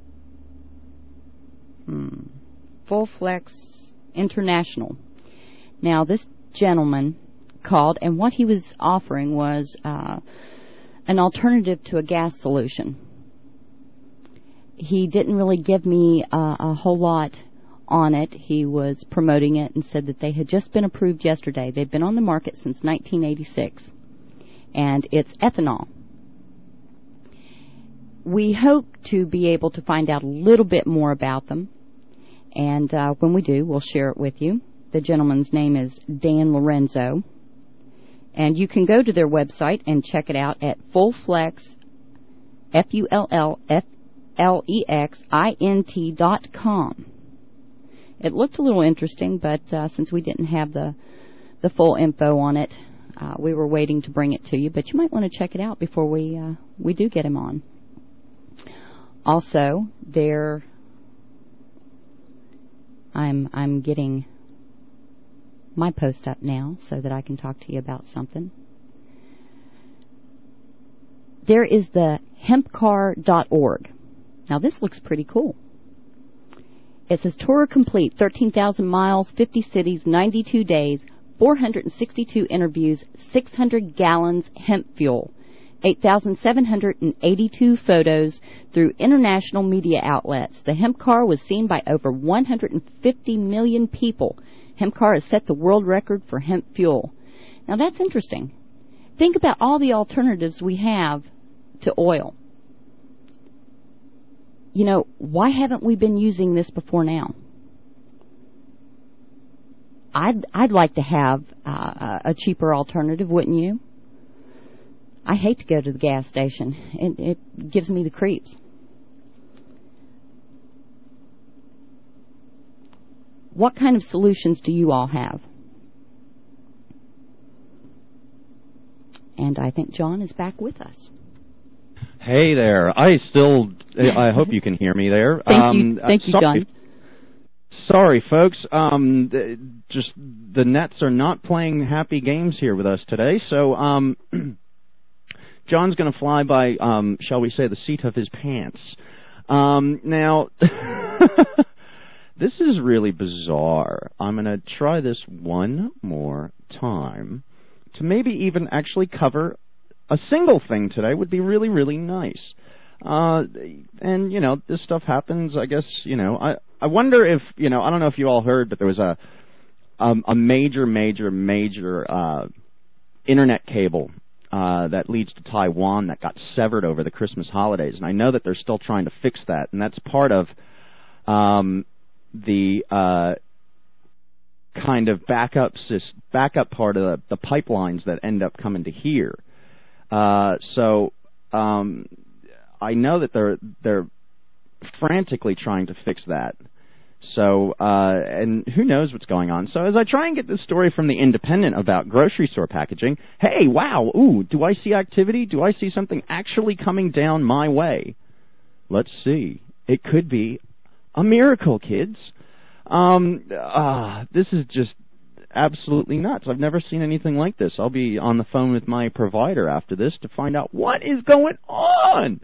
International. Now, this gentleman called, and what he was offering was an alternative to a gas solution. He didn't really give me a whole lot on it. He was promoting it and said that they had just been approved yesterday. They've been on the market since 1986, and it's ethanol. We hope to be able to find out a little bit more about them, and when we do, we'll share it with you. The gentleman's name is Dan Lorenzo, and you can go to their website and check it out at fullflex, FULLFLEXINT.com. It looked a little interesting, but since we didn't have the full info on it, we were waiting to bring it to you. But you might want to check it out before we do get him on. Also, I'm getting my post up now so that I can talk to you about something. There is the hempcar.org. Now, this looks pretty cool. It says, tour complete, 13,000 miles, 50 cities, 92 days, 462 interviews, 600 gallons hemp fuel, 8,782 photos through international media outlets. The hemp car was seen by over 150 million people. Hemp car has set the world record for hemp fuel. Now, that's interesting. Think about all the alternatives we have to oil. Why haven't we been using this before now? I'd like to have a cheaper alternative, wouldn't you? I hate to go to the gas station. It gives me the creeps. What kind of solutions do you all have? And I think John is back with us. Hey there. I hope you can hear me there. Thank you, John. Sorry, folks. Just the Nets are not playing happy games here with us today, so John's going to fly by, shall we say, the seat of his pants. Now, this is really bizarre. I'm going to try this one more time to maybe even actually cover a single thing today. Would be really, really nice. And, this stuff happens, I guess, I wonder if, I don't know if you all heard, but there was a major internet cable that leads to Taiwan that got severed over the Christmas holidays. And I know that they're still trying to fix that. And that's part of the kind of backup part of the pipelines that end up coming to here. So I know that they're frantically trying to fix that. So, and who knows what's going on. So as I try and get this story from The Independent about grocery store packaging, hey, wow, ooh, do I see activity? Do I see something actually coming down my way? Let's see. It could be a miracle, kids. This is just absolutely nuts. I've never seen anything like this. I'll be on the phone with my provider after this to find out what is going on.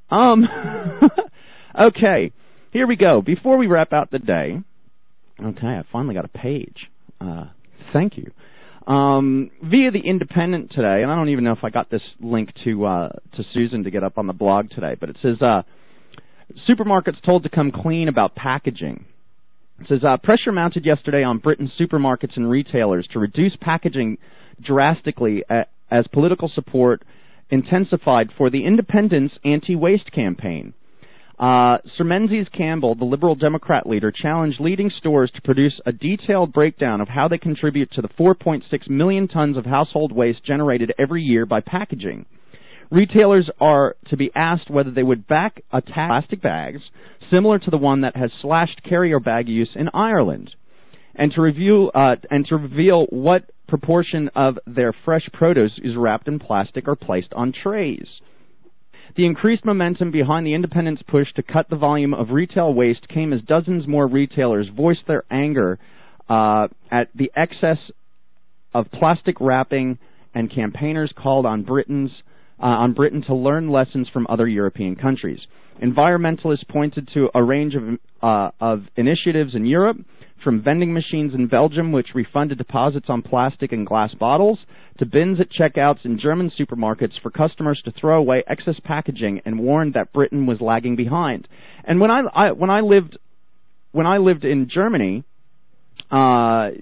Okay, here we go. Before we wrap out the day, okay, I finally got a page. Thank you. Via The Independent today, and I don't even know if I got this link to Susan to get up on the blog today, but it says, supermarkets told to come clean about packaging. It says, pressure mounted yesterday on Britain's supermarkets and retailers to reduce packaging drastically as political support intensified for the Independent's anti-waste campaign. Sir Menzies Campbell, the Liberal Democrat leader, challenged leading stores to produce a detailed breakdown of how they contribute to the 4.6 million tons of household waste generated every year by packaging. Retailers are to be asked whether they would back plastic bags, similar to the one that has slashed carrier bag use in Ireland. and to reveal what proportion of their fresh produce is wrapped in plastic or placed on trays. The increased momentum behind the independents' push to cut the volume of retail waste came as dozens more retailers voiced their anger at the excess of plastic wrapping, and campaigners called on Britain to learn lessons from other European countries. Environmentalists pointed to a range of initiatives in Europe, from vending machines in Belgium which refunded deposits on plastic and glass bottles, to bins at checkouts in German supermarkets for customers to throw away excess packaging, and warned that Britain was lagging behind. And when I lived in Germany, I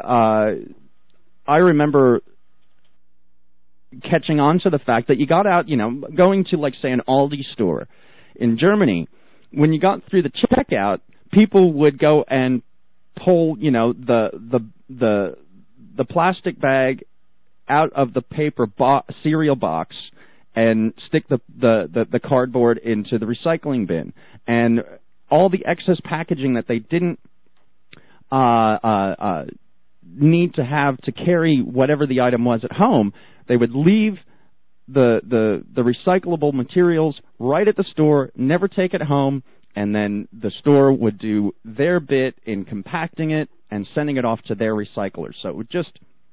remember catching on to the fact that you got out, going to, like, say, an Aldi store in Germany, when you got through the checkout, people would go and pull, the plastic bag out of the paper cereal box and stick the cardboard into the recycling bin. And all the excess packaging that they didn't need to have to carry whatever the item was at home, they would leave the recyclable materials right at the store, never take it home, and then the store would do their bit in compacting it and sending it off to their recyclers. So it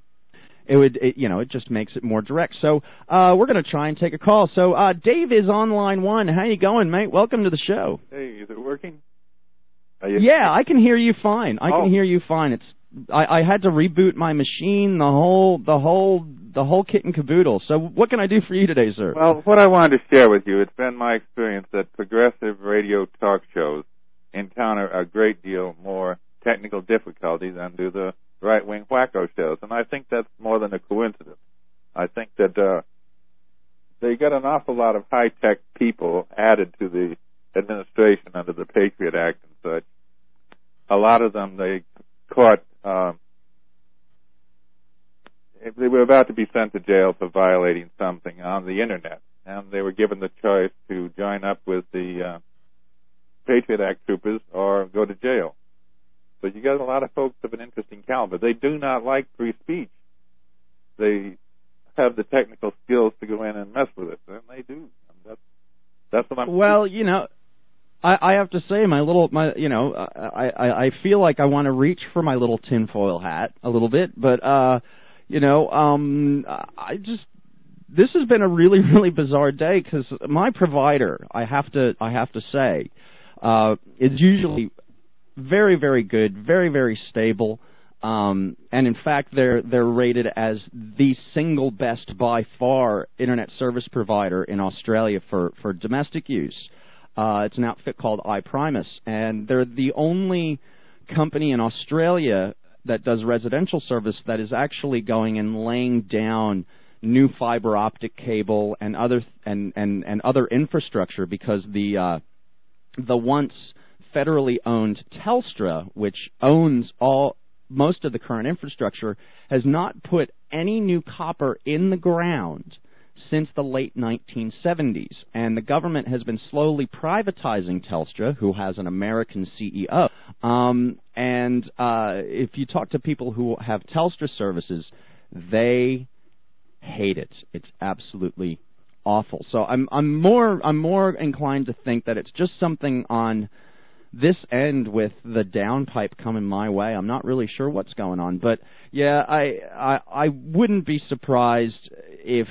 just makes it more direct. So we're going to try and take a call. So Dave is on line one. How you going, mate? Welcome to the show. Hey, is it working? Yeah, I can hear you fine. I can hear you fine. I had to reboot my machine, the whole kit and caboodle. So what can I do for you today, sir? Well, what I wanted to share with you, it's been my experience that progressive radio talk shows encounter a great deal more technical difficulty than do the right-wing wacko shows. And I think that's more than a coincidence. I think that they got an awful lot of high-tech people added to the administration under the Patriot Act and such. A lot of them, they caught, they were about to be sent to jail for violating something on the Internet, and they were given the choice to join up with the Patriot Act troopers or go to jail. So you got a lot of folks of an interesting caliber. They do not like free speech. They have the technical skills to go in and mess with it, and they do. And that's what I'm. Well, I have to say, I feel like I want to reach for my little tinfoil hat a little bit, but this has been a really, really bizarre day because my provider, I have to say, is usually very, very good, very, very stable, and in fact, they're rated as the single best by far internet service provider in Australia for domestic use. It's an outfit called iPrimus, and they're the only company in Australia that does residential service that is actually going and laying down new fiber optic cable and other infrastructure, because the once federally owned Telstra, which owns most of the current infrastructure, has not put any new copper in the ground since the late 1970s, and the government has been slowly privatizing Telstra, who has an American CEO. And if you talk to people who have Telstra services, they hate it. It's absolutely awful. So I'm more inclined to think that it's just something on this end with the downpipe coming my way. I'm not really sure what's going on, but yeah, I wouldn't be surprised if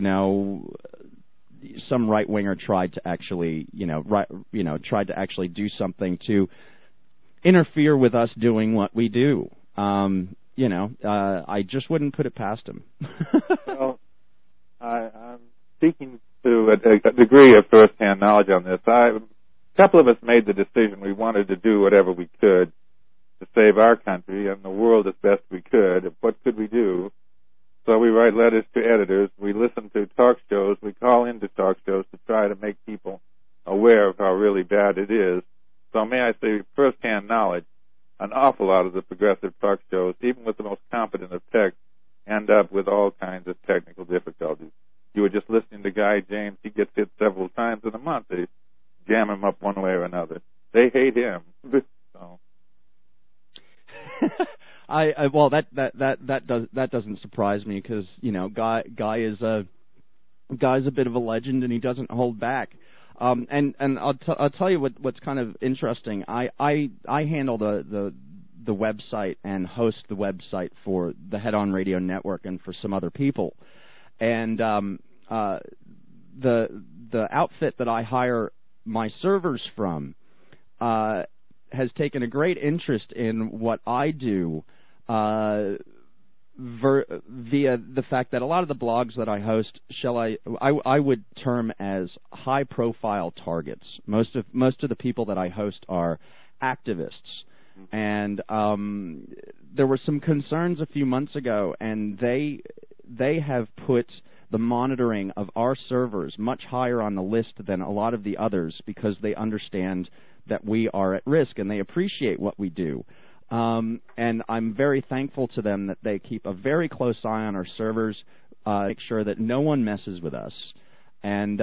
some right winger tried to actually do something to interfere with us doing what we do. I just wouldn't put it past him. Well, I'm speaking to a degree of first-hand knowledge on this. A couple of us made the decision we wanted to do whatever we could to save our country and the world as best we could. What could we do? So we write letters to editors, we listen to talk shows, we call into talk shows to try to make people aware of how really bad it is. So may I say, first-hand knowledge, an awful lot of the progressive talk shows, even with the most competent of techs, end up with all kinds of technical difficulties. You were just listening to Guy James. He gets hit several times in a month. They jam him up one way or another. They hate him. So. Well, that doesn't surprise me because Guy's a bit of a legend and he doesn't hold back. And I'll tell you what's kind of interesting. I handle the website and host the website for the Head On Radio Network and for some other people, and the outfit that I hire my servers from has taken a great interest in what I do via the fact that a lot of the blogs that I host, I would term as high-profile targets. Most of the people that I host are activists, and there were some concerns a few months ago, and they have put the monitoring of our servers much higher on the list than a lot of the others because they understand that we are at risk and they appreciate what we do. And I'm very thankful to them that they keep a very close eye on our servers, make sure that no one messes with us. And,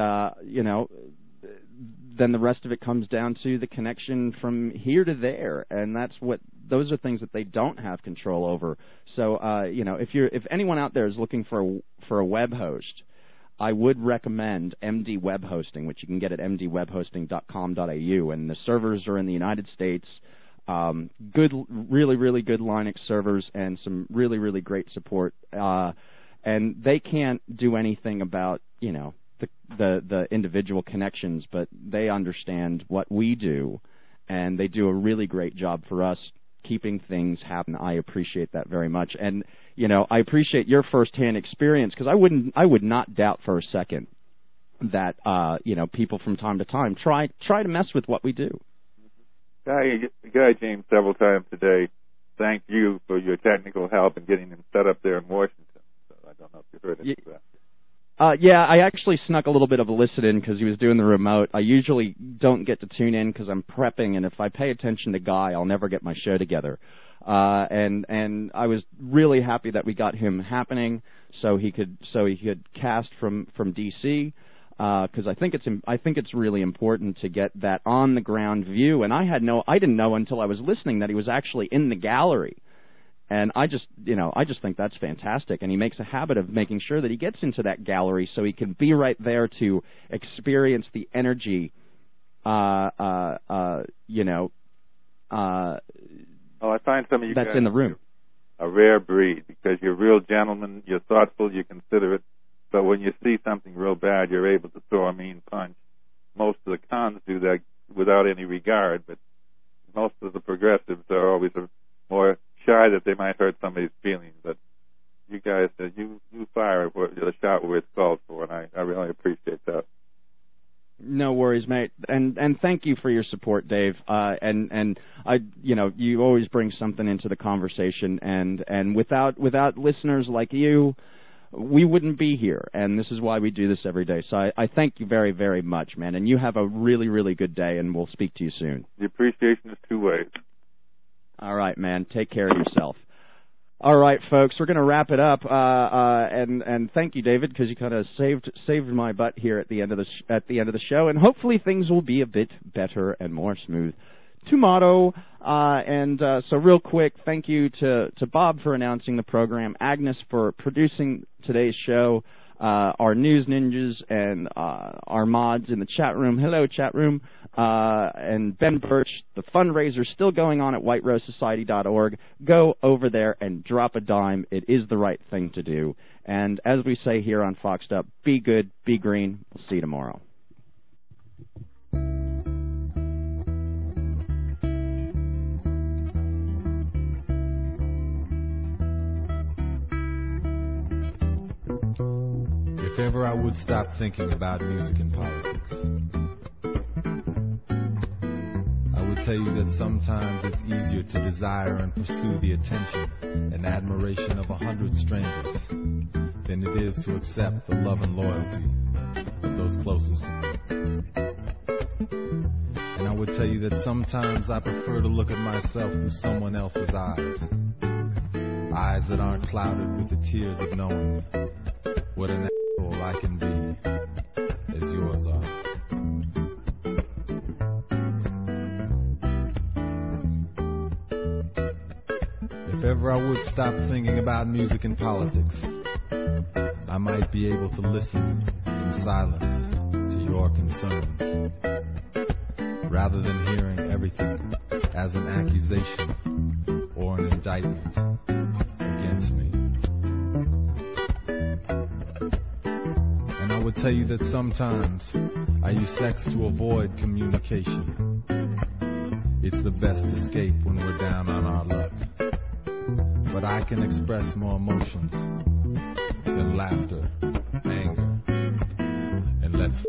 then the rest of it comes down to the connection from here to there. And those are things that they don't have control over. So, if anyone out there is looking for a web host, I would recommend MD Web Hosting, which you can get at mdwebhosting.com.au. And the servers are in the United States. Good, really, really good Linux servers and some really, really great support. And they can't do anything about, the individual connections, but they understand what we do, and they do a really great job for us keeping things happen. I appreciate that very much. And, I appreciate your firsthand experience because I would not doubt for a second that, people from time to time try to mess with what we do. Guy James several times today thanked you for your technical help in getting him set up there in Washington. So I don't know if you heard any of that. Yeah, I actually snuck a little bit of a listen in because he was doing the remote. I usually don't get to tune in because I'm prepping, and if I pay attention to Guy, I'll never get my show together. And I was really happy that we got him happening so he could cast from DC. Because I think it's really important to get that on the ground view. And I didn't know until I was listening that he was actually in the gallery. And I just think that's fantastic. And he makes a habit of making sure that he gets into that gallery so he can be right there to experience the energy. Well, I find some of you that's guys in the room a rare breed because you're real gentlemen, you're thoughtful, you consider it. But when you see something real bad, you're able to throw a mean punch. Most of the cons do that without any regard, but most of the progressives are always more shy that they might hurt somebody's feelings. But you guys, you fire the shot where it's called for, and I really appreciate that. No worries, mate, and thank you for your support, Dave. And I, you always bring something into the conversation, and without listeners like you, we wouldn't be here, and this is why we do this every day. So I thank you very, very much, man, and you have a really, really good day, and we'll speak to you soon. The appreciation is two ways. All right, man. Take care of yourself. All right, folks, we're going to wrap it up, and thank you, David, because you kind of saved my butt here at the end of the show, and hopefully things will be a bit better and more smooth tomorrow. So real quick, thank you to Bob for announcing the program, Agnes for producing today's show, our news ninjas and our mods in the chat room. Hello, chat room. And Ben Birch, the fundraiser's still going on at whiterosesociety.org. Go over there and drop a dime. It is the right thing to do. And as we say here on Foxed Up, be good, be green. We'll see you tomorrow. If ever I would stop thinking about music and politics, I would tell you that sometimes it's easier to desire and pursue the attention and admiration of 100 strangers than it is to accept the love and loyalty of those closest to me. And I would tell you that sometimes I prefer to look at myself through someone else's eyes that aren't clouded with the tears of knowing what an asshole I can be as yours are. If ever I would stop thinking about music and politics, I might be able to listen in silence to your concerns, rather than hearing everything as an accusation or an indictment against me. And I would tell you that sometimes I use sex to avoid communication. It's the best escape when we're down on our luck. But I can express more emotions than laughter, anger, and let's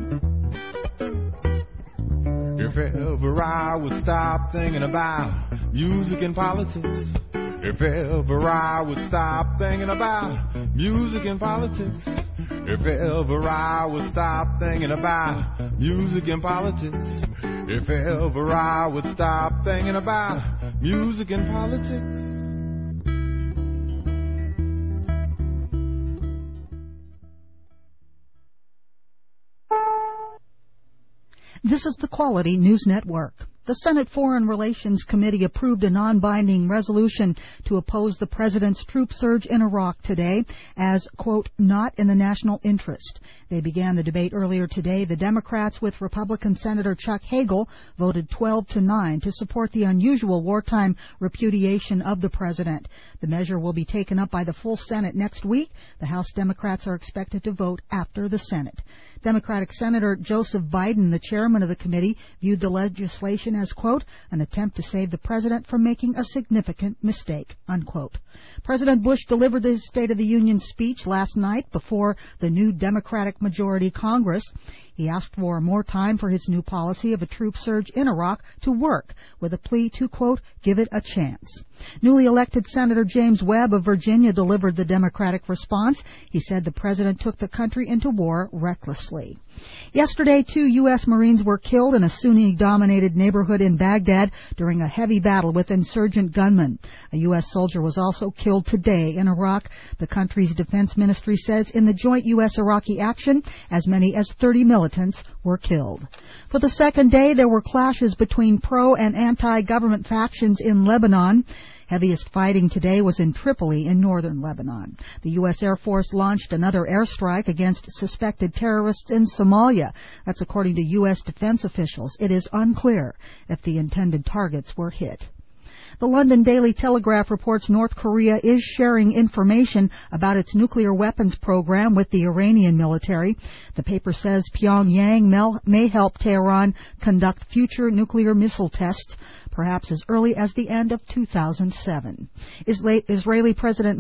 if ever I would stop thinking about music and politics, if ever I would stop thinking about music and politics, if ever I would stop thinking about music and politics, if ever I would stop thinking about music and politics. This is the Quality News Network. The Senate Foreign Relations Committee approved a non-binding resolution to oppose the president's troop surge in Iraq today as, quote, not in the national interest. They began the debate earlier today. The Democrats, with Republican Senator Chuck Hagel, voted 12-9 to support the unusual wartime repudiation of the president. The measure will be taken up by the full Senate next week. The House Democrats are expected to vote after the Senate. Democratic Senator Joseph Biden, the chairman of the committee, viewed the legislation as, quote, an attempt to save the president from making a significant mistake, unquote. President Bush delivered his State of the Union speech last night before the new Democratic majority Congress. He asked for more time for his new policy of a troop surge in Iraq to work, with a plea to, quote, give it a chance. Newly elected Senator James Webb of Virginia delivered the Democratic response. He said the president took the country into war recklessly. Yesterday, 2 U.S. Marines were killed in a Sunni-dominated neighborhood in Baghdad during a heavy battle with insurgent gunmen. A U.S. soldier was also killed today in Iraq. The country's defense ministry says in the joint U.S.-Iraqi action, as many as 30 militants were killed. For the second day, there were clashes between pro- and anti-government factions in Lebanon. Heaviest fighting today was in Tripoli in northern Lebanon. The U.S. Air Force launched another airstrike against suspected terrorists in Somalia. That's according to U.S. defense officials. It is unclear if the intended targets were hit. The London Daily Telegraph reports North Korea is sharing information about its nuclear weapons program with the Iranian military. The paper says Pyongyang may help Tehran conduct future nuclear missile tests, perhaps as early as the end of 2007. Israeli President